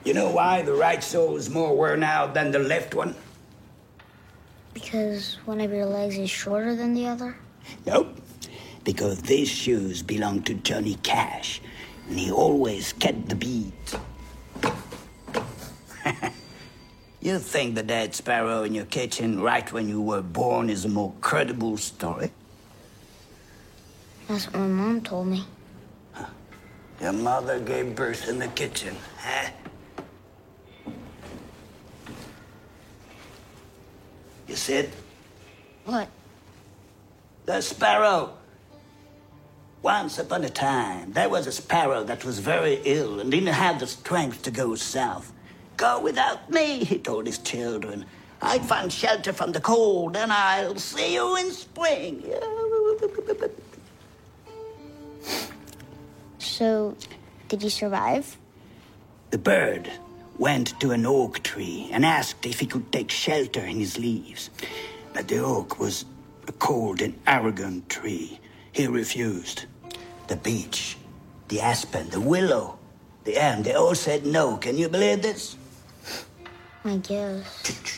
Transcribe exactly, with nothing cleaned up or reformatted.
You know why the right sole is more worn out than the left one? Because one of your legs is shorter than the other? Nope. Because these shoes belong to Johnny Cash, and he always kept the beat. You think the dead sparrow in your kitchen right when you were born is a more credible story? That's what my mom told me. Huh. Your mother gave birth in the kitchen, huh? You see it? What? The sparrow. Once upon a time, there was a sparrow that was very ill and didn't have the strength to go south. Go without me, he told his children. I'd find shelter from the cold, and I'll see you in spring. So, did he survive? The bird went to an oak tree and asked if he could take shelter in his leaves. But the oak was a cold and arrogant tree. He refused. The beech, the aspen, the willow, the elm, they all said no. Can you believe this? I guess.